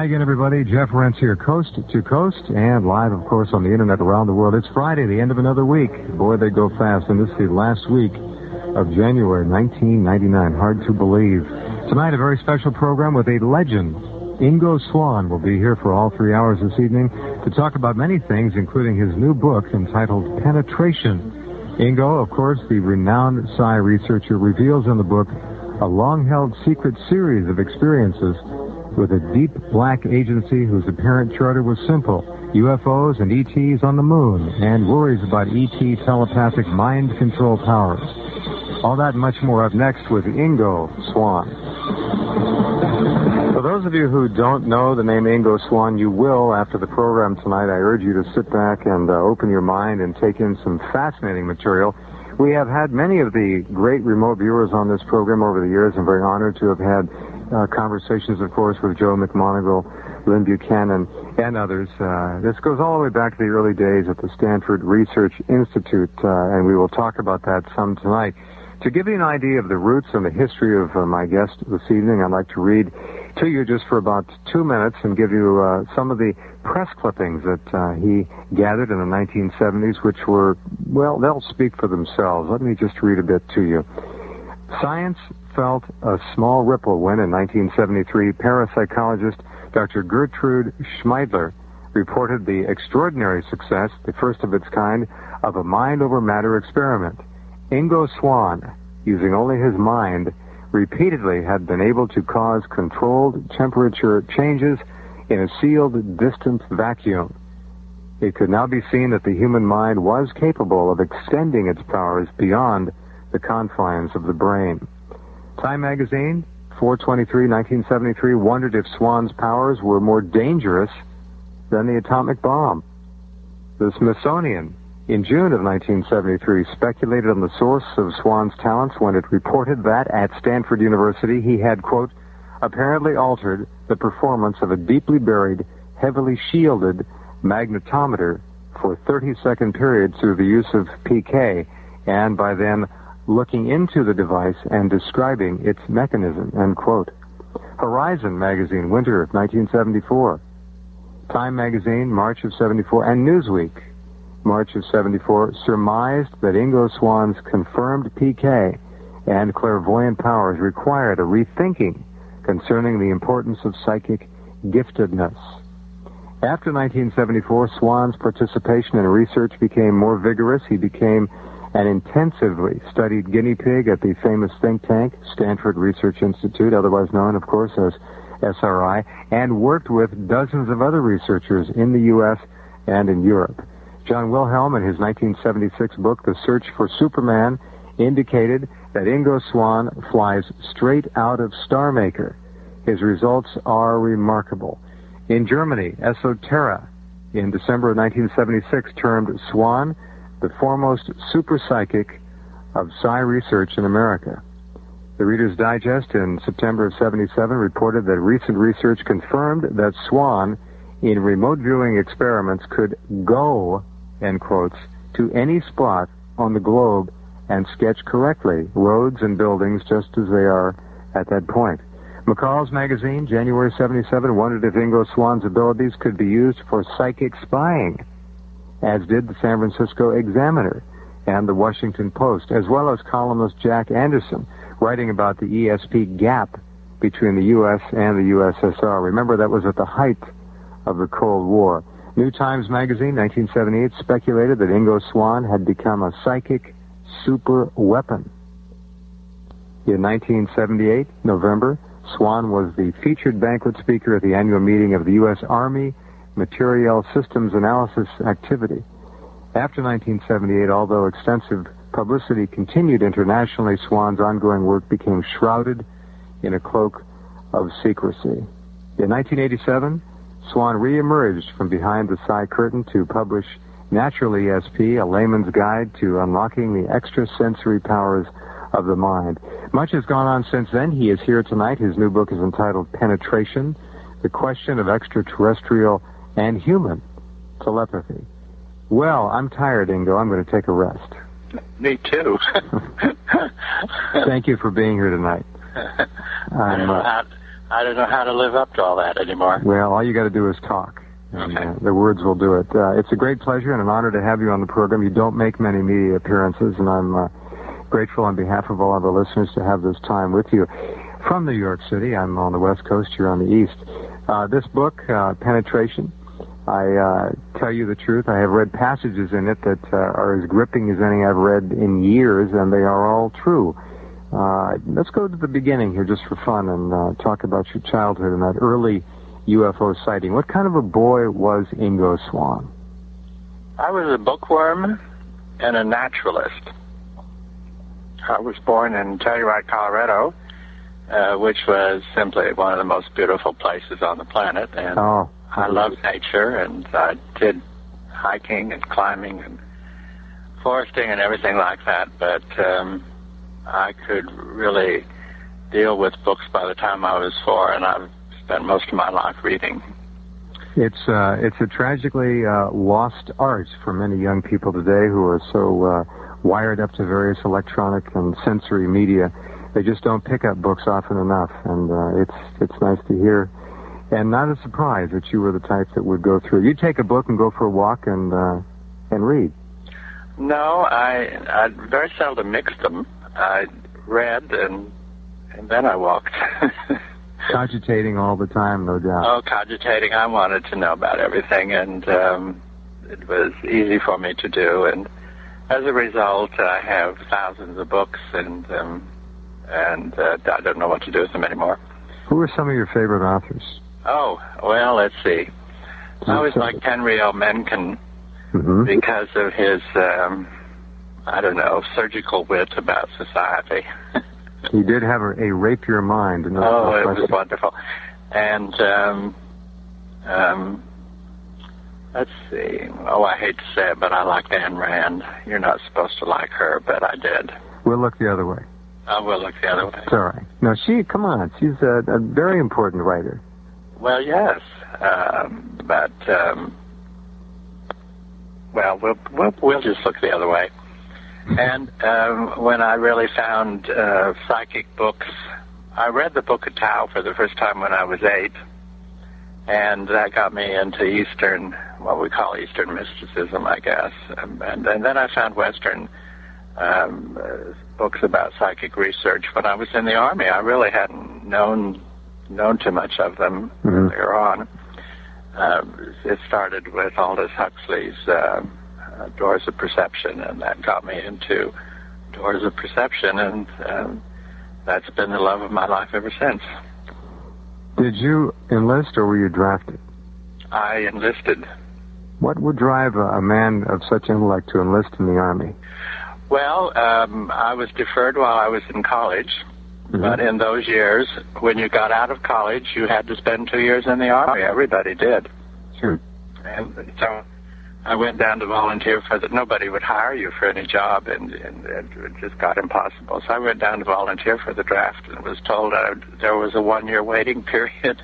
Hi again, everybody. Jeff Rentz here, coast to coast, and live, of course, on the internet around the world. It's Friday, the end of another week. Boy, they go fast, and this is the last week of January 1999. Hard to believe. Tonight, a very special program with a legend. Ingo Swann will be here for all 3 hours this evening to talk about many things, including his new book entitled Penetration. Ingo, of course, the renowned psi researcher, reveals in the book a long-held secret series of experiences with a deep black agency whose apparent charter was simple: UFOs and ETs on the moon, and worries about ET telepathic mind control powers. All that and much more up next with Ingo Swann. For those of you who don't know the name Ingo Swann, you will after the program tonight. I urge you to sit back and open your mind and take in some fascinating material. We have had many of the great remote viewers on this program over the years. I'm very honored to have had conversations, of course, with Joe McMoneagle, Lynn Buchanan, and others. This goes all the way back to the early days at the Stanford Research Institute, and we will talk about that some tonight. To give you an idea of the roots and the history of my guest this evening, I'd like to read to you just for about 2 minutes and give you some of the press clippings that he gathered in the 1970s, which were, well, they'll speak for themselves. Let me just read a bit to you. Science felt a small ripple when, in 1973, parapsychologist Dr. Gertrude Schmeidler reported the extraordinary success, the first of its kind, of a mind-over-matter experiment. Ingo Swann, using only his mind, repeatedly had been able to cause controlled temperature changes in a sealed, distant vacuum. It could now be seen that the human mind was capable of extending its powers beyond the confines of the brain. Time magazine, 4/23/1973, wondered if Swann's powers were more dangerous than the atomic bomb. The Smithsonian, in June of 1973, speculated on the source of Swann's talents when it reported that at Stanford University he had, quote, apparently altered the performance of a deeply buried, heavily shielded magnetometer for 30-second periods through the use of PK, and by then looking into the device and describing its mechanism, end quote. Horizon magazine, winter of 1974. Time magazine, March of 74, and Newsweek, March of 74, surmised that Ingo Swann's confirmed PK and clairvoyant powers required a rethinking concerning the importance of psychic giftedness. After 1974, Swann's participation in research became more vigorous. He became an intensively studied guinea pig at the famous think tank, Stanford Research Institute, otherwise known, of course, as SRI, and worked with dozens of other researchers in the U.S. and in Europe. John Wilhelm, in his 1976 book, The Search for Superman, indicated that Ingo Swann flies straight out of Star Maker. His results are remarkable. In Germany, Esoterra, in December of 1976, termed Swann the foremost super psychic of psi research in America. The Reader's Digest in September of 77 reported that recent research confirmed that Swann, in remote viewing experiments, could go, end quotes, to any spot on the globe and sketch correctly roads and buildings just as they are at that point. McCall's magazine, January 77, wondered if Ingo Swann's abilities could be used for psychic spying, as did the San Francisco Examiner and the Washington Post, as well as columnist Jack Anderson, writing about the ESP gap between the U.S. and the USSR. Remember, that was at the height of the Cold War. New Times magazine, 1978, speculated that Ingo Swann had become a psychic super weapon. In 1978, November, Swann was the featured banquet speaker at the annual meeting of the U.S. Army Materiel Systems Analysis Activity. After 1978, although extensive publicity continued internationally, Swann's ongoing work became shrouded in a cloak of secrecy. In 1987, Swann re-emerged from behind the psi curtain to publish Natural ESP, a layman's guide to unlocking the extrasensory powers of the mind. Much has gone on since then. He is here tonight. His new book is entitled Penetration, The Question of Extraterrestrial and Human Telepathy. Well, I'm tired, Ingo. I'm going to take a rest. Me too. Thank you for being here tonight. I don't know how to live up to all that anymore. Well, all you got to do is talk. And, okay. The words will do it. It's a great pleasure and an honor to have you on the program. You don't make many media appearances, and I'm grateful on behalf of all of our listeners to have this time with you. From New York City, I'm on the West Coast, you're on the East. This book, Penetration, I tell you the truth, I have read passages in it that are as gripping as any I've read in years, and they are all true. Let's go to the beginning here just for fun and talk about your childhood and that early UFO sighting. What kind of a boy was Ingo Swann? I was a bookworm and a naturalist. I was born in Telluride, Colorado, which was simply one of the most beautiful places on the planet. And I loved nature, and I did hiking and climbing and foresting and everything like that. But I could really deal with books by the time I was 4, and I've spent most of my life reading. It's a tragically lost art for many young people today who are so wired up to various electronic and sensory media. They just don't pick up books often enough, and it's nice to hear. And not a surprise that you were the type that would go through. You take a book and go for a walk and read. No, I very seldom mixed them. I read and then I walked. Cogitating all the time, no doubt. Oh, cogitating. I wanted to know about everything, and it was easy for me to do. And as a result, I have thousands of books, and I don't know what to do with them anymore. Who are some of your favorite authors? Oh, well, let's see. I always liked Henry L. Mencken because of his, surgical wit about society. He did have a rapier mind. It was wonderful. And let's see. Oh, I hate to say it, but I liked Ayn Rand. You're not supposed to like her, but I did. We'll look the other way. I will look the other way. It's all right. No, come on. She's a very important writer. Well, yes. We'll just look the other way. And when I really found psychic books, I read the Book of Tao for the first time when I was 8, and that got me into what we call Eastern mysticism, I guess. And then I found Western books about psychic research. When I was in the Army, I really hadn't known too much of them earlier on. It started with Aldous Huxley's Doors of Perception, and that got me into Doors of Perception, and that's been the love of my life ever since. Did you enlist or were you drafted? I enlisted. What would drive a man of such intellect to enlist in the Army? Well, I was deferred while I was in college, but in those years, when you got out of college, you had to spend 2 years in the Army. Everybody did. Sure. And so I went down to volunteer nobody would hire you for any job, and it just got impossible. So I went down to volunteer for the draft and was told there was a 1-year waiting period.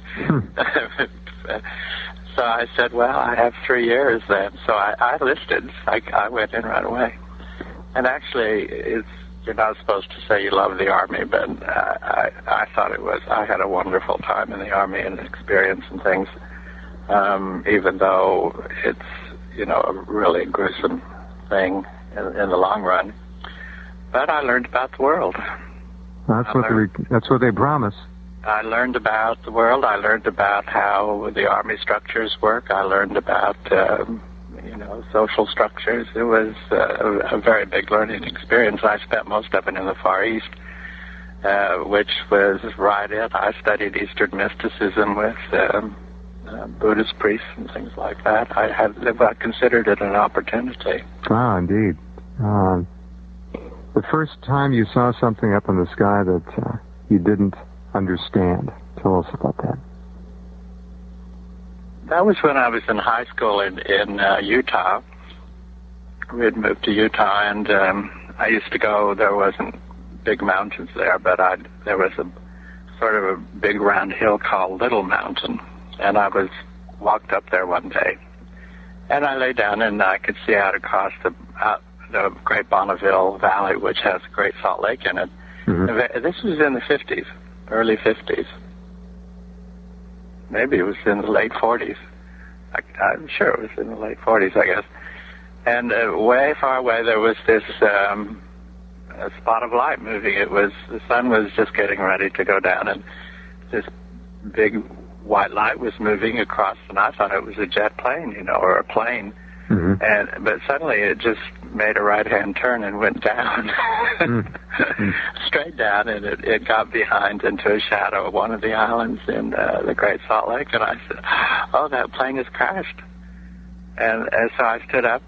So I said, well, I have 3 years then. So I enlisted. I went in right away. And actually, you're not supposed to say you love the Army, but I thought it was. I had a wonderful time in the Army and experience and things, even though it's, a really gruesome thing in the long run. But I learned about the world. That's what they promise. I learned about the world. I learned about how the Army structures work. I learned about, social structures. It was a very big learning experience. I spent most of it in the Far East, which was right it. I studied Eastern mysticism with Buddhist priests and things like that. I considered it an opportunity. Ah, indeed. The first time you saw something up in the sky that you didn't understand. Tell us about that. That was when I was in high school in Utah. We had moved to Utah, and I used to go. There wasn't big mountains there, but there was a sort of a big round hill called Little Mountain, and I walked up there one day, and I lay down, and I could see out across the Great Bonneville Valley, which has a Great Salt Lake in it. This was in the 50s, early 50s. maybe it was in the late 40s. I'm sure it was in the late 40s, I guess. And way far away there was this a spot of light moving. The sun was just getting ready to go down, and this big white light was moving across, and I thought it was a jet plane, or a plane. Mm-hmm. But suddenly it just made a right-hand turn and went down, straight down, and it got behind into a shadow of one of the islands in the Great Salt Lake, and I said, "Oh, that plane has crashed." And so I stood up,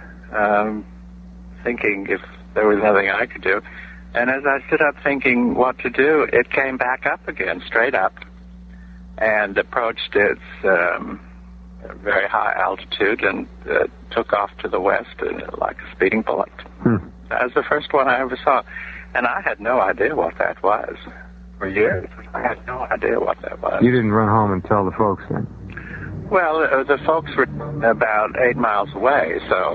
thinking if there was nothing I could do. And as I stood up thinking what to do, it came back up again, straight up, and approached its very high altitude and took off to the west like a speeding bullet. That was the first one I ever saw. And I had no idea what that was. For years, I had no idea what that was. You didn't run home and tell the folks then? Well, the folks were about 8 miles away, so...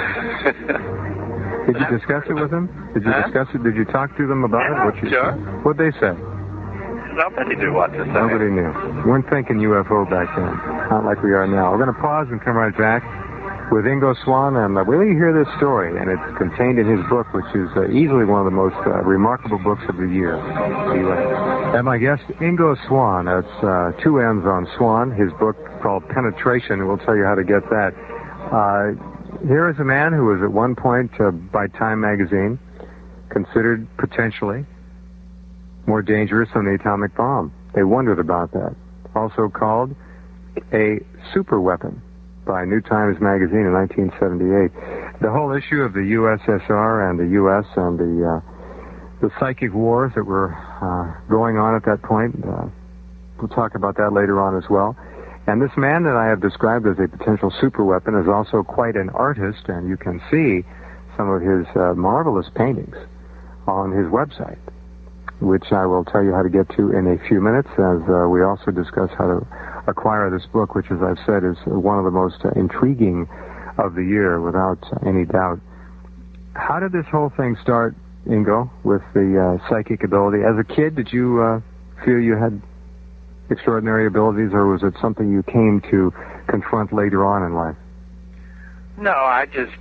Did you discuss it with them? Did you discuss it? Did you talk to them about it? Sure. What'd they say? Nobody knew what to say. Nobody knew. We weren't thinking UFO back then. Not like we are now. We're going to pause and come right back with Ingo Swann, and we'll let you hear this story, and it's contained in his book, which is easily one of the most remarkable books of the year. And my guest, Ingo Swann. That's 2 N's on Swann. His book called Penetration, and we'll tell you how to get that. Here is a man who was at one point by Time magazine considered potentially more dangerous than the atomic bomb. They wondered about that. Also called a super weapon by New Times magazine in 1978. The whole issue of the USSR and the U.S. and the psychic wars that were going on at that point, we'll talk about that later on as well. And this man that I have described as a potential superweapon is also quite an artist, and you can see some of his marvelous paintings on his website, which I will tell you how to get to in a few minutes, as we also discuss how to acquire this book, which, as I've said, is one of the most intriguing of the year, without any doubt. How did this whole thing start, Ingo, with the psychic ability? As a kid, did you feel you had extraordinary abilities, or was it something you came to confront later on in life? No, I just,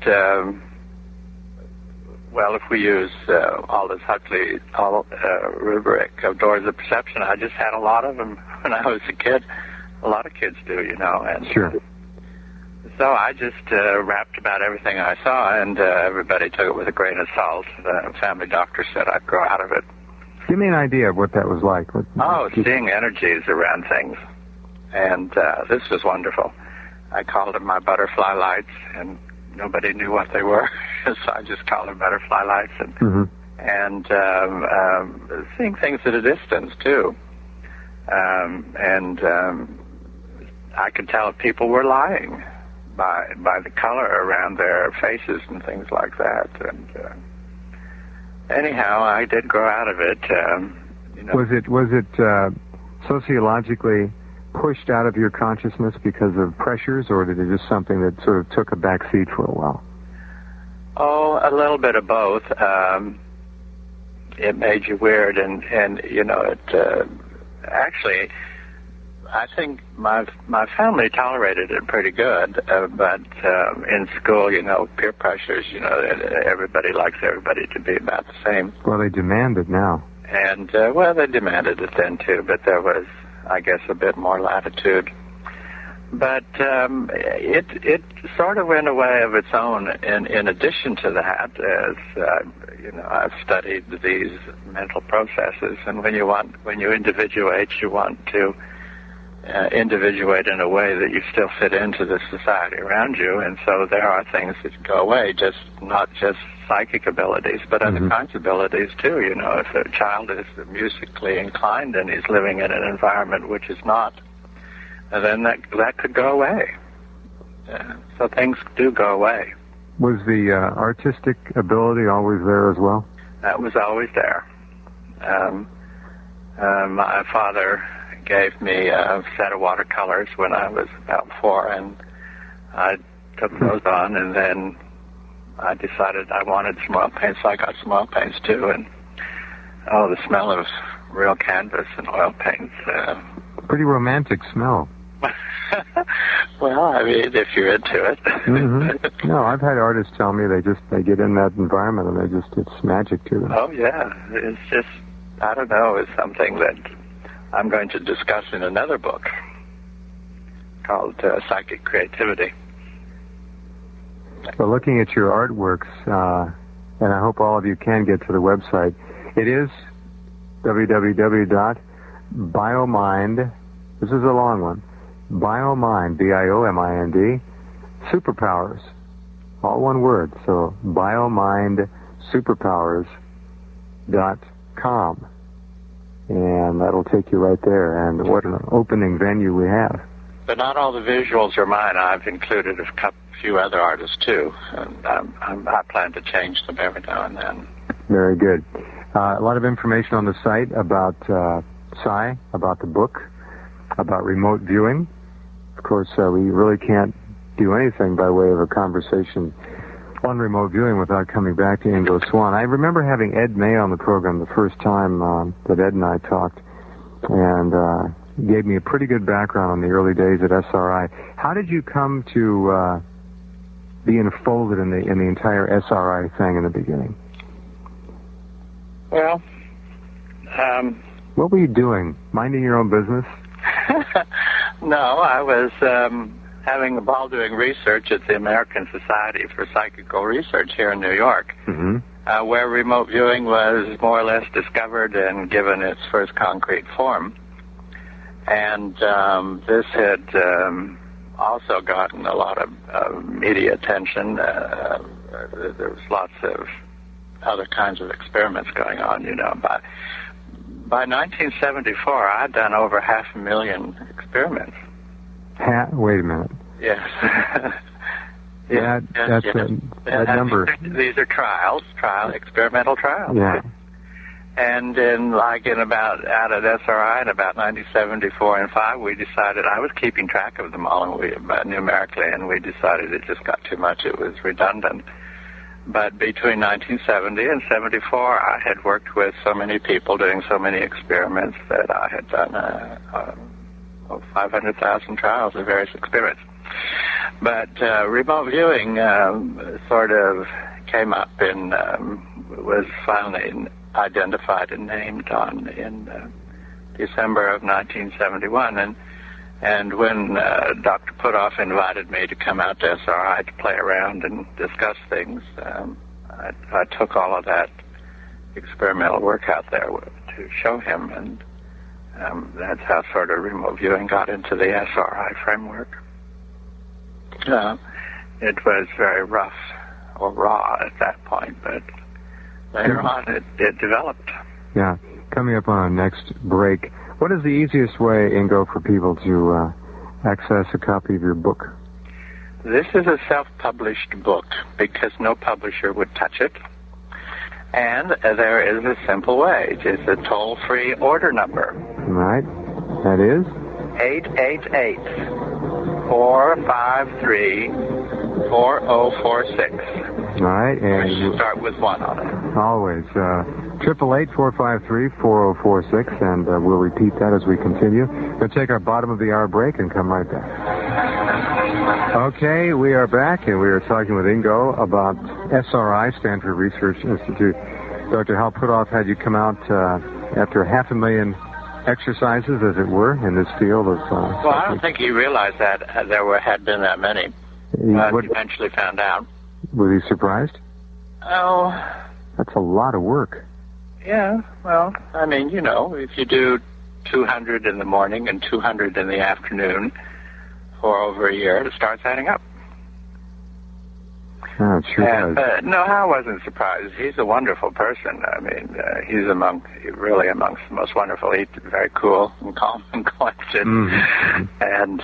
if we use Aldous Huxley's rubric of doors of perception, I just had a lot of them when I was a kid. A lot of kids do, and sure. So I just rapped about everything I saw, and everybody took it with a grain of salt. The family doctor said I'd grow out of it. Give me an idea of what that was like. Seeing energies around things. And this was wonderful. I called them my butterfly lights, and nobody knew what they were, so I just called them butterfly lights. And seeing things at a distance, too. I could tell if people were lying by the color around their faces and things like that. And anyhow, I did grow out of it. Was it sociologically pushed out of your consciousness because of pressures, or did it just something that sort of took a back seat for a while? Oh, a little bit of both. It made you weird, and it actually, I think my family tolerated it pretty good, but in school, peer pressures, everybody likes everybody to be about the same. Well, they demand it now. And, they demanded it then, too, but there was, I guess, a bit more latitude. But it sort of went away of its own in addition to that, as, I've studied these mental processes, and when you individuate, you want to individuate in a way that you still fit into the society around you, and so there are things that go away, not just psychic abilities, but other kinds of abilities too. If a child is musically inclined and he's living in an environment which is not, then that could go away. So things do go away. Was the artistic ability always there as well? That was always there. My father gave me a set of watercolors when I was about 4, and I took those on, and then I decided I wanted some oil paints, so I got some oil paints too, and the smell of real canvas and oil paints Pretty romantic smell. Well, I mean, if you're into it. Mm-hmm. No, I've had artists tell me they get in that environment and it's magic to them. Oh, yeah. It's just, I don't know, it's something that I'm going to discuss in another book called Psychic Creativity. So looking at your artworks, and I hope all of you can get to the website, it is www.biomind, this is a long one, Biomind, BIOMIND, Superpowers, all one word, so biomindsuperpowers.com, and that'll take you right there, and what an opening venue we have. But not all the visuals are mine. I've included a few other artists, too, and I plan to change them every now and then. Very good. A lot of information on the site about Psi, about the book, about remote viewing. Of course, we really can't do anything by way of a conversation on remote viewing without coming back to Ingo Swann. I remember having Ed May on the program the first time that Ed and I talked, and he gave me a pretty good background on the early days at SRI. How did you come to be enfolded in the entire SRI thing in the beginning? Well, what were you doing? Minding your own business? No, I was having a ball doing research at the American Society for Psychical Research here in New York, where remote viewing was more or less discovered and given its first concrete form. And this had also gotten a lot of media attention. There was lots of other kinds of experiments going on, you know. By 1974, I'd done over 500,000 experiments. Wait a minute. Yes. That number. These are experimental trials. Yeah. And out at SRI in about 1974 and 5, we decided, I was keeping track of them all numerically, and we decided it just got too much. It was redundant. But between 1970 and 74, I had worked with so many people doing so many experiments that I had done 500,000 trials of various experiments. But remote viewing sort of came up and was finally identified and named in December of 1971. And when Dr. Puthoff invited me to come out to SRI to play around and discuss things, I took all of that experimental work out there to show him, and that's how sort of remote viewing got into the SRI framework. It was very rough or raw at that point, but later on it developed. Yeah. Coming up on our next break, what is the easiest way, Ingo, for people to access a copy of your book? This is a self-published book because no publisher would touch it. And there is a simple way. It's a toll-free order number. Right. That is? 888-453-4046. All right. And you start with 1 on it. Always. 888-453-4046, and we'll repeat that as we continue. We'll take our bottom of the hour break and come right back. Okay, we are back, and we are talking with Ingo about SRI, Stanford Research Institute. Dr. Hal Puthoff had you come out after 500,000 exercises, as it were, in this field of... well, I don't think he realized that had been that many. He eventually found out. Was he surprised? Oh... That's a lot of work. Yeah, well, I mean, you know, if you do 200 in the morning and 200 in the afternoon for over a year, it starts adding up. Oh, it sure does. No, I wasn't surprised. He's a wonderful person. I mean, he's really amongst the most wonderful. He's very cool and calm and collected. Mm-hmm. And,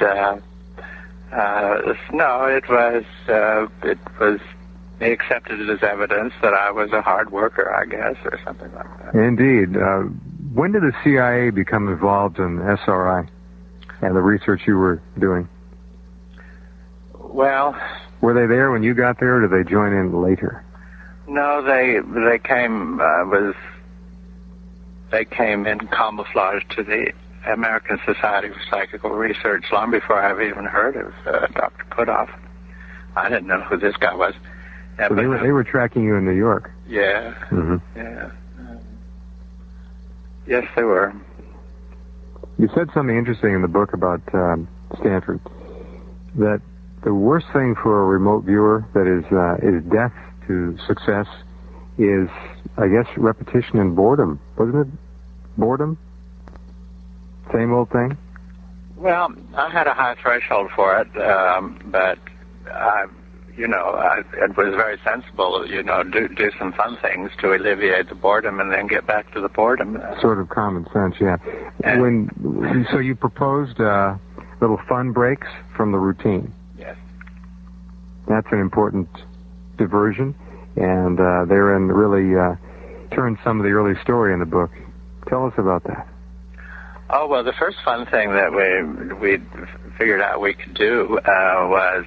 no, it was... He accepted it as evidence that I was a hard worker, I guess, or something like that. Indeed. When did the CIA become involved in SRI and the research you were doing? Well... Were they there when you got there, or did they join in later? No, they came in camouflage to the American Society for Psychical Research long before I've even heard of Dr. Puthoff. I didn't know who this guy was. So they were tracking you in New York. Yeah. Mm-hmm. Yeah. Yes, they were. You said something interesting in the book about Stanford, that the worst thing for a remote viewer that is death to success is, I guess, repetition and boredom. Wasn't it boredom? Same old thing? Well, I had a high threshold for it, but it was very sensible, do some fun things to alleviate the boredom and then get back to the boredom. Sort of common sense, yeah. So you proposed little fun breaks from the routine. Yes. That's an important diversion, and therein really turns some of the early story in the book. Tell us about that. Oh, well, the first fun thing that we figured out we could do was,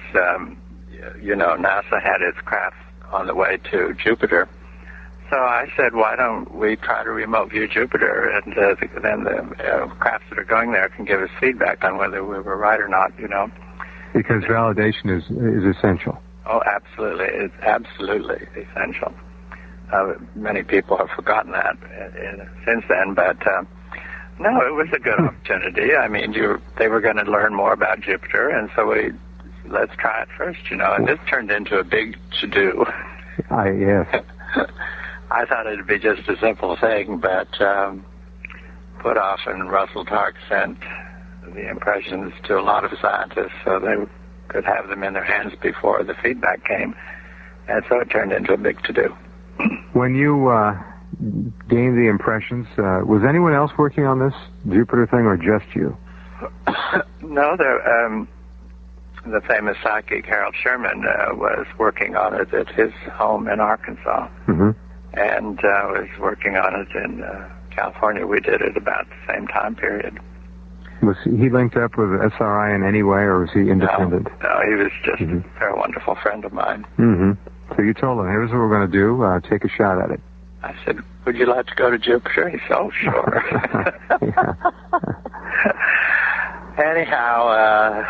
NASA had its craft on the way to Jupiter. So I said, why don't we try to remote view Jupiter, and then the crafts that are going there can give us feedback on whether we were right or not, Because validation is essential. Oh, absolutely. It's absolutely essential. Many people have forgotten that since then, but no, it was a good opportunity. I mean, they were going to learn more about Jupiter, and so let's try it first, and this turned into a big to-do. Yes. I thought it'd be just a simple thing, but Puthoff and Russell Tark sent the impressions to a lot of scientists so they could have them in their hands before the feedback came, and so it turned into a big to-do. When you gained the impressions, was anyone else working on this Jupiter thing, or just you? No, the famous psychic Harold Sherman was working on it at his home in Arkansas, mm-hmm. and was working on it in California. We did it about the same time period. Was he linked up with SRI in any way, or was he independent? No, he was just a very wonderful friend of mine. Mm-hmm. So you told him, here's what we're going to do, take a shot at it. I said, would you like to go to Jupiter? He said, oh, sure. Anyhow,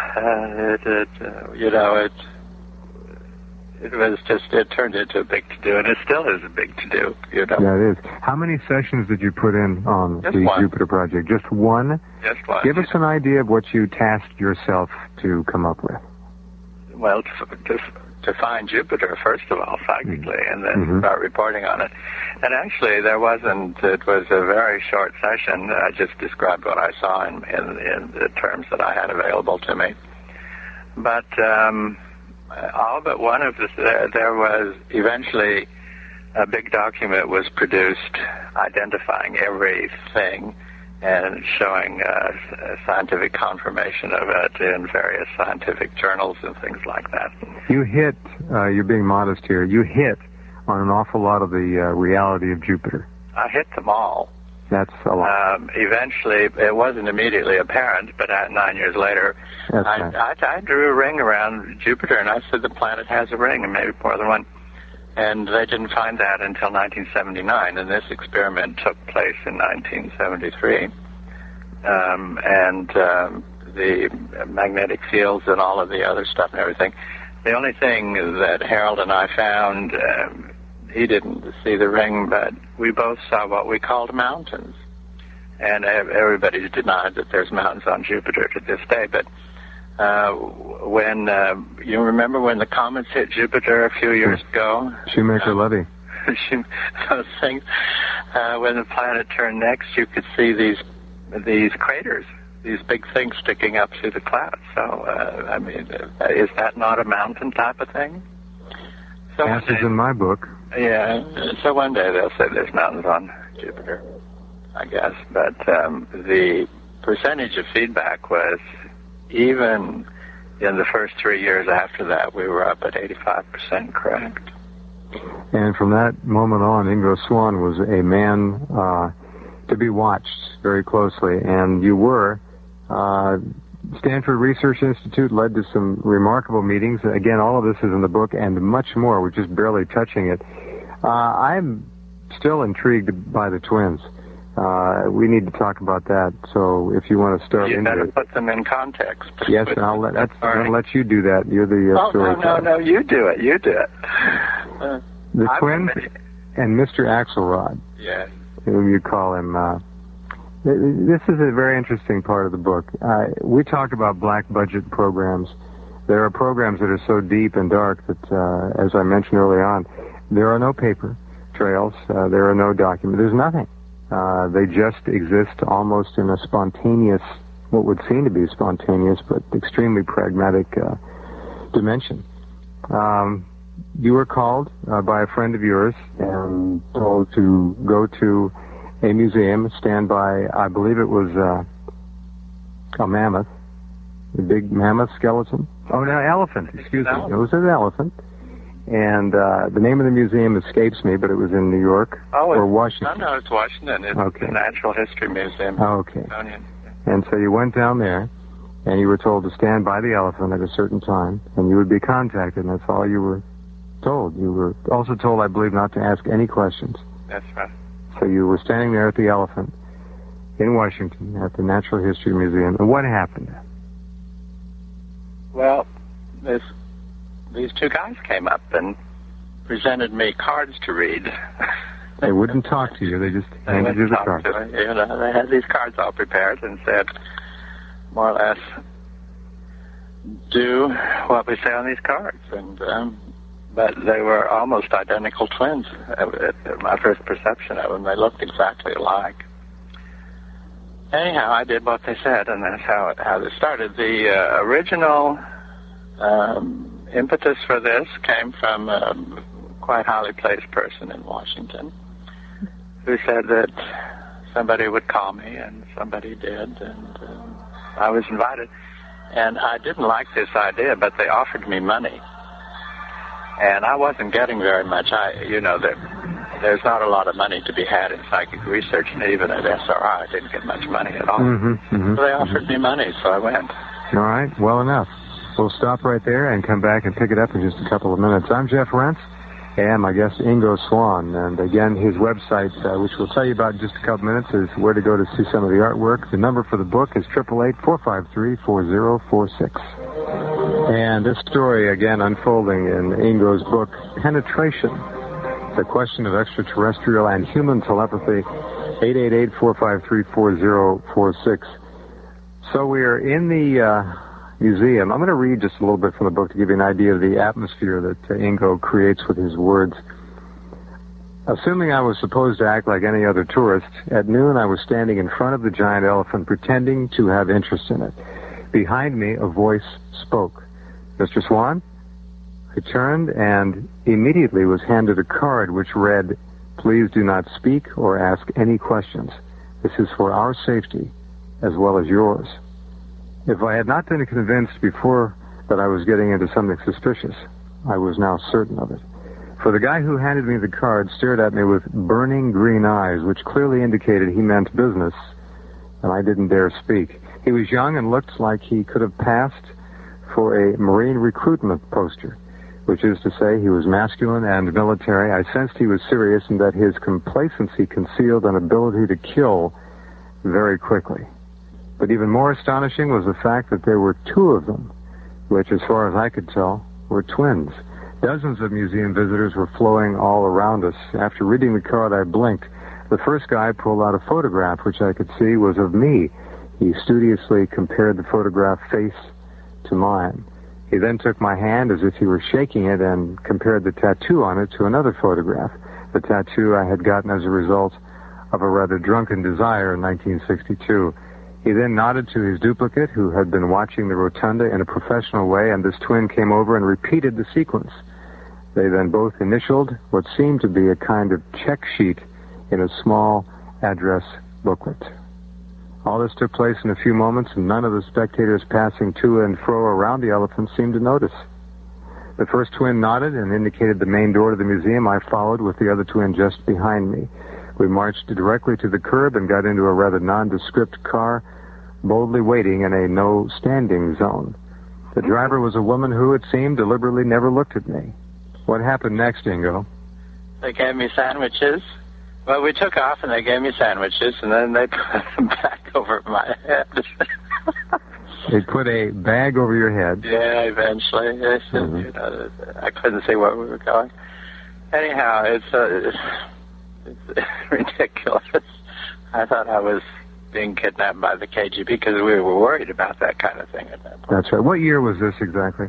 it turned into a big to-do, and it still is a big to-do, Yeah, it is. How many sessions did you put in on the Jupiter project? Just one? Just one. Give us an idea of what you tasked yourself to come up with. Well, to find Jupiter, first of all, psychically, and then start reporting on it. And actually, it was a very short session. I just described what I saw in the terms that I had available to me. But all but one of there was eventually a big document was produced identifying everything and showing scientific confirmation of it in various scientific journals and things like that. You hit, you're being modest here, you hit on an awful lot of the reality of Jupiter. I hit them all. That's a lot. Eventually, it wasn't immediately apparent, but 9 years later, I drew a ring around Jupiter, and I said the planet has a ring, and maybe more than one. And they didn't find that until 1979, and this experiment took place in 1973. The magnetic fields and all of the other stuff and everything. The only thing that Harold and I found, he didn't see the ring, but we both saw what we called mountains. And everybody denied that there's mountains on Jupiter to this day, but when you remember when the comets hit Jupiter a few years ago? Shoemaker-Levy. Those things. When the planet turned next, you could see these craters, these big things sticking up through the clouds. So, is that not a mountain type of thing? So Answers in my book. Yeah. So one day they'll say there's mountains on Jupiter, I guess. But the percentage of feedback was, even in the first 3 years after that, we were up at 85% correct. And from that moment on, Ingo Swann was a man to be watched very closely. And you were. Stanford Research Institute led to some remarkable meetings. Again, all of this is in the book and much more. We're just barely touching it. I'm still intrigued by the twins. We need to talk about that. So if you want to start You better into it. put them in context. Yes, and I'll let you do that. You're the storyteller. No, you do it. You do it. The twins and Mr. Axelrod. Yes. Whom you call him. This is a very interesting part of the book. We talk about black budget programs. There are programs that are so deep and dark that, as I mentioned early on, there are no paper trails. There are no documents. There's nothing. They just exist almost in a spontaneous, what would seem to be spontaneous, but extremely pragmatic dimension. You were called by a friend of yours and told to go to a museum, stand by, I believe it was a mammoth, a big mammoth skeleton. Oh, no, elephant, excuse me. It was an elephant. And the name of the museum escapes me, but it was in New York or Washington. No, it's Washington. It's the Natural History Museum. Okay. And so you went down there, and you were told to stand by the elephant at a certain time, and you would be contacted, and that's all you were told. You were also told, I believe, not to ask any questions. That's right. So you were standing there at the elephant in Washington at the Natural History Museum, and what happened? Well, these two guys came up and presented me cards to read. They wouldn't talk to you. They just handed you the cards. They had these cards all prepared and said, more or less, do what we say on these cards. And but they were almost identical twins. My first perception of them, they looked exactly alike. Anyhow, I did what they said, and that's how it started. The original impetus for this came from a quite highly placed person in Washington who said that somebody would call me, and somebody did, and I was invited. And I didn't like this idea, but they offered me money. And I wasn't getting very much. There's not a lot of money to be had in psychic research, and even at SRI, I didn't get much money at all. So they offered me money, so I went. All right, well enough. We'll stop right there and come back and pick it up in just a couple of minutes. I'm Jeff Rense, and my guest Ingo Swann. And again, his website, which we'll tell you about in just a couple minutes, is where to go to see some of the artwork. The number for the book is 888-453-4046. And this story, again, unfolding in Ingo's book, Penetration, the question of extraterrestrial and human telepathy, 888-453-4046. So we are in the museum. I'm going to read just a little bit from the book to give you an idea of the atmosphere that Ingo creates with his words. Assuming I was supposed to act like any other tourist, at noon I was standing in front of the giant elephant pretending to have interest in it. Behind me, a voice spoke. Mr. Swann? I turned and immediately was handed a card which read, "Please do not speak or ask any questions. This is for our safety as well as yours." If I had not been convinced before that I was getting into something suspicious, I was now certain of it. For the guy who handed me the card stared at me with burning green eyes, which clearly indicated he meant business, and I didn't dare speak. He was young and looked like he could have passed for a Marine recruitment poster, which is to say he was masculine and military. I sensed he was serious and that his complacency concealed an ability to kill very quickly. But even more astonishing was the fact that there were two of them, which, as far as I could tell, were twins. Dozens of museum visitors were flowing all around us. After reading the card, I blinked. The first guy pulled out a photograph, which I could see was of me. He studiously compared the photograph face to mine. He then took my hand as if he were shaking it and compared the tattoo on it to another photograph, the tattoo I had gotten as a result of a rather drunken desire in 1962. He then nodded to his duplicate, who had been watching the rotunda in a professional way, and this twin came over and repeated the sequence. They then both initialed what seemed to be a kind of check sheet in a small address booklet. All this took place in a few moments, and none of the spectators passing to and fro around the elephant seemed to notice. The first twin nodded and indicated the main door to the museum. I followed with the other twin just behind me. We marched directly to the curb and got into a rather nondescript car, boldly waiting in a no-standing zone. The driver was a woman who, it seemed, deliberately never looked at me. What happened next, Ingo? They gave me sandwiches Well, we took off, and they gave me sandwiches, and then they put them back over my head. They put a bag over your head. Yeah, eventually. You know, I couldn't see where we were going. Anyhow, it's ridiculous. I thought I was being kidnapped by the KGB because we were worried about that kind of thing at that point. That's right. What year was this exactly?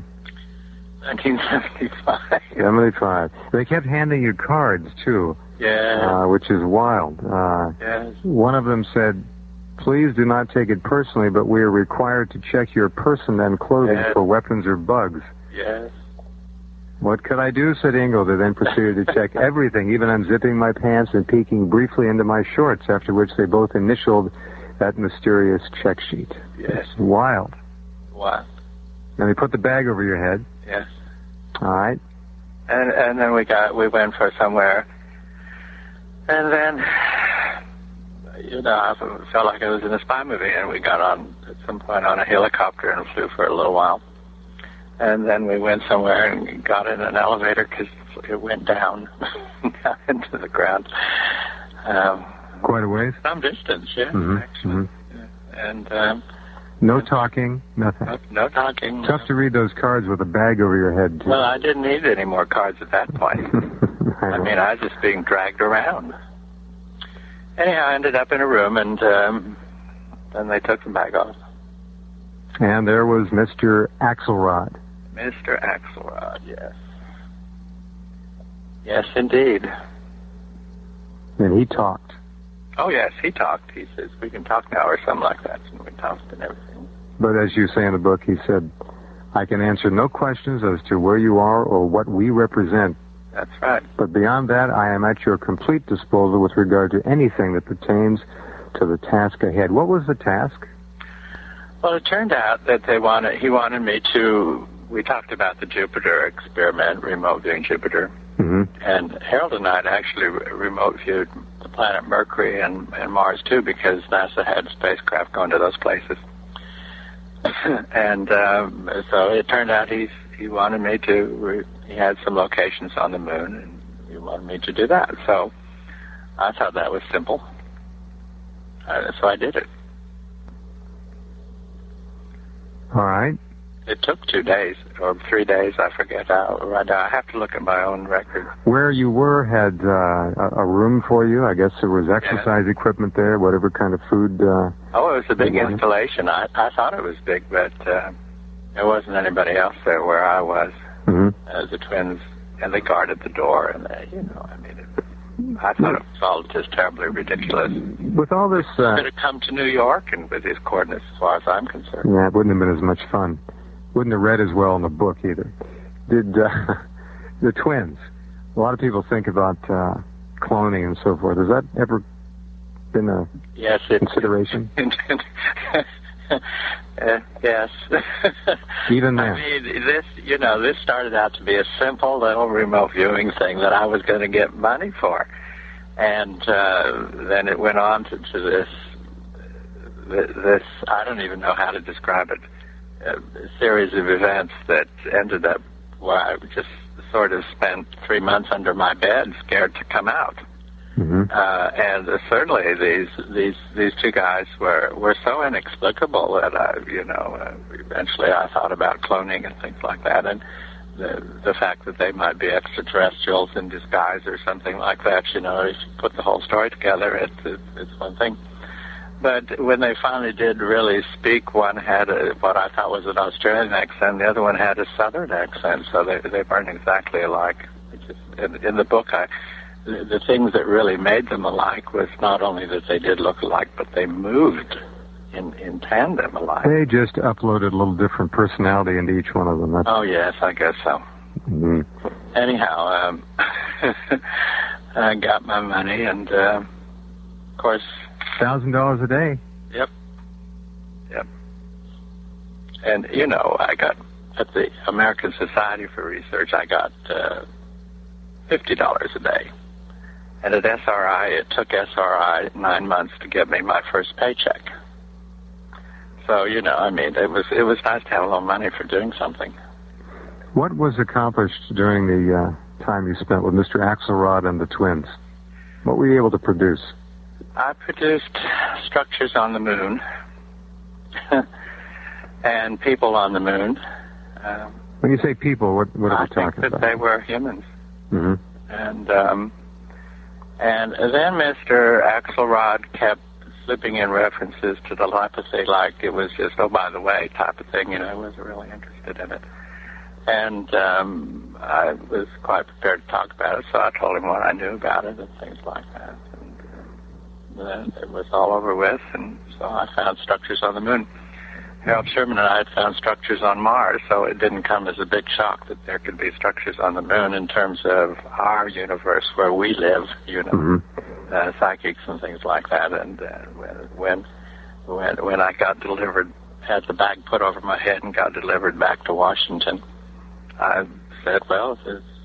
1975. 75. They kept handing you cards, too. Yeah. Which is wild. Yes. One of them said, "Please do not take it personally, but we are required to check your person and clothing for weapons or bugs." Yes. What could I do, said Ingo. They then proceeded to check everything, even unzipping my pants and peeking briefly into my shorts, after which they both initialed that mysterious check sheet. Yes. It's wild. What? And they put the bag over your head. Yes. All right. And then we went for somewhere. And then, you know, I felt like I was in a spy movie, and we got on, at some point, on a helicopter and flew for a little while. And then we went somewhere and got in an elevator because it went down into the ground. Quite a ways? Some distance, yeah, actually. Mm-hmm. Yeah. And no talking, nothing. No talking. Tough to read those cards with a bag over your head, too. Well, I didn't need any more cards at that point. I mean, I was just being dragged around. Anyhow, I ended up in a room, and then they took the bag off. And there was Mr. Axelrod. Mr. Axelrod, yes. Yes, indeed. And he talked. Oh, yes, he talked. He says, "We can talk now," or something like that. And we talked and everything. But as you say in the book, he said, "I can answer no questions as to where you are or what we represent. That's right. But beyond that, I am at your complete disposal with regard to anything that pertains to the task ahead." What was the task? Well, it turned out that he wanted me to, we talked about the Jupiter experiment, remote viewing Jupiter. Mm-hmm. And Harold and I had actually remote viewed the planet Mercury and Mars, too, because NASA had spacecraft going to those places. And so it turned out he wanted me to, he had some locations on the moon, and he wanted me to do that. So I thought that was simple. So I did it. All right. It took 2 days, or 3 days, I forget how. Right now, I have to look at my own record. Where you were had a room for you. I guess there was exercise equipment there, whatever kind of food. Oh, it was a big installation. I thought it was big, but there wasn't anybody else there where I was. Mm-hmm. The twins, and they guarded the door, and you know, I mean, I thought it was all just terribly ridiculous. With all this, he could have come to New York, and with his coordinates, as far as I'm concerned. Yeah, it wouldn't have been as much fun. Wouldn't have read as well in the book either. Did the twins? A lot of people think about cloning and so forth. Has that ever been a consideration? Yes. Even then. I mean, this started out to be a simple little remote viewing thing that I was going to get money for, and then it went on to this. I don't even know how to describe it. A series of events that ended up where I just sort of spent 3 months under my bed, scared to come out. Mm-hmm. And certainly these two guys were so inexplicable that eventually I thought about cloning and things like that, and the fact that they might be extraterrestrials in disguise or something like that. You know, if you put the whole story together, it's one thing. But when they finally did really speak, one had what I thought was an Australian accent, the other one had a Southern accent, so they weren't exactly alike. In the book, the things that really made them alike was not only that they did look alike, but they moved in tandem alike. They just uploaded a little different personality into each one of them. Oh, yes, I guess so. Mm-hmm. Anyhow, I got my money, and, of course... $1,000 a day. Yep. And, I got, at the American Society for Research, I got $50 a day. And at SRI, it took SRI 9 months to give me my first paycheck. So, it was nice to have a little money for doing something. What was accomplished during the time you spent with Mr. Axelrod and the twins? What were you able to produce? I produced structures on the moon and people on the moon. When you say people, what are we talking about? I think that they were humans. Mm-hmm. And then Mr. Axelrod kept slipping in references to telepathy like it was just, oh, by the way, type of thing. I wasn't really interested in it. And I was quite prepared to talk about it, so I told him what I knew about it and things like that. And then it was all over with, and so I found structures on the moon. Harold Sherman and I had found structures on Mars, so it didn't come as a big shock that there could be structures on the moon in terms of our universe where we live, psychics and things like that. And when I got delivered, had the bag put over my head and got delivered back to Washington, I said, well,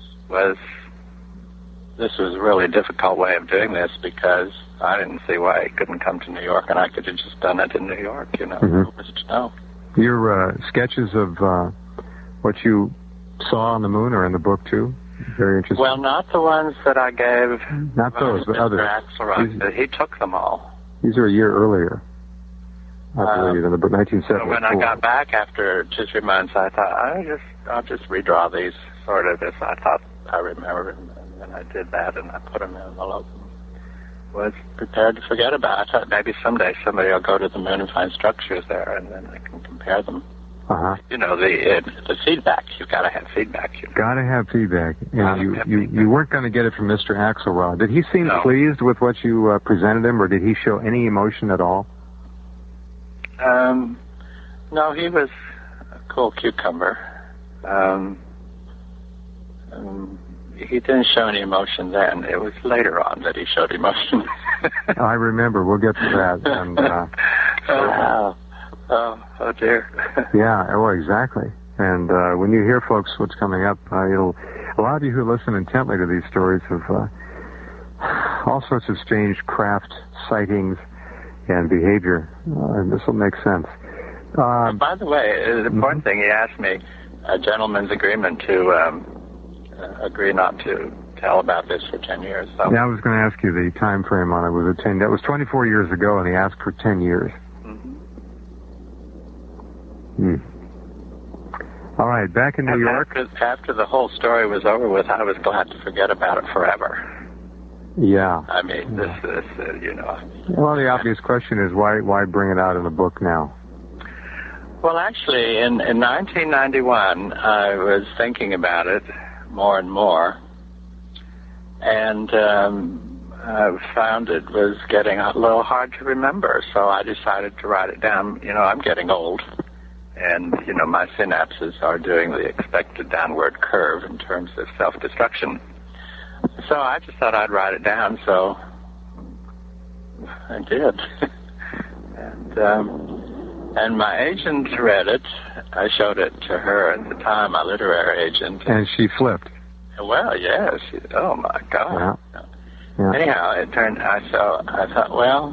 this was a really difficult way of doing this because I didn't see why he couldn't come to New York, and I could have just done it in New York, Who was to know? Your sketches of what you saw on the moon are in the book, too? Very interesting. Well, not the ones that I gave. Not those, but others. Axelrod. He took them all. These are a year earlier, I believe, in the book, 1974. So when I got back after 2-3 months, I thought, I'll just redraw these sort of as I thought I remembered them. And then I did that, and I put them in envelopes. Was prepared to forget about it. I thought maybe someday somebody will go to the moon and find structures there, and then I can compare them. Uh-huh. The feedback. You've got to have feedback. Got to have feedback. And you weren't going to get it from Mr. Axelrod. Did he seem pleased with what you presented him, or did he show any emotion at all? No, he was a cool cucumber. He didn't show any emotion then. It was later on that he showed emotion. I remember. We'll get to that. And, oh dear. Yeah, well, exactly. And when you hear, folks, what's coming up, a lot of you who listen intently to these stories of all sorts of strange craft sightings and behavior. And this will make sense. By the way, the important thing, he asked me a gentleman's agreement to agree not to tell about this for 10 years. So. Yeah, I was going to ask you the time frame on it. That was 24 years ago, and he asked for 10 years. All right, back in New York. After the whole story was over with, I was glad to forget about it forever. Yeah. I mean, this Well, the obvious question is why bring it out in the book now? Well, actually, in 1991, I was thinking about it more and more, and I found it was getting a little hard to remember, so I decided to write it down. I'm getting old, and, my synapses are doing the expected downward curve in terms of self-destruction. So I just thought I'd write it down, so I did. And my agent read it. I showed it to her at the time, my literary agent. And she flipped. Well, yes. Oh, my God. Yeah. Anyhow, it turned, I thought, well,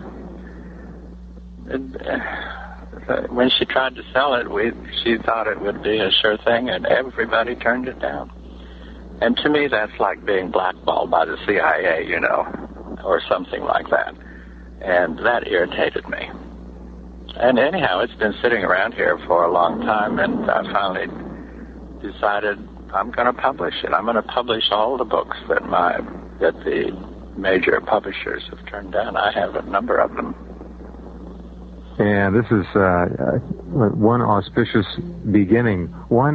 when she tried to sell it, she thought it would be a sure thing, and everybody turned it down. And to me, that's like being blackballed by the CIA, or something like that. And that irritated me. And anyhow, it's been sitting around here for a long time, and I finally decided I'm going to publish it. I'm going to publish all the books that the major publishers have turned down. I have a number of them. And this is one auspicious beginning.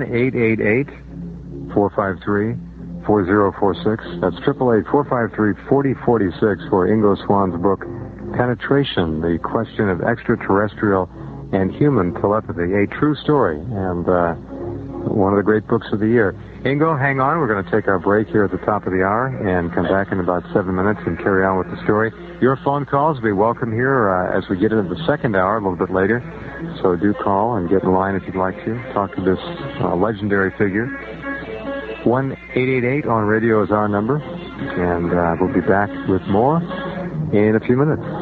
1-888-453-4046. That's 888-453-4046 for Ingo Swann's book, Penetration, the question of extraterrestrial and human telepathy, a true story, and one of the great books of the year. Ingo, hang on. We're going to take our break here at the top of the hour and come back in about 7 minutes and carry on with the story. Your phone calls will be welcome here as we get into the second hour a little bit later. So do call and get in line if you'd like to. Talk to this legendary figure. 1-888 on radio is our number, and we'll be back with more in a few minutes.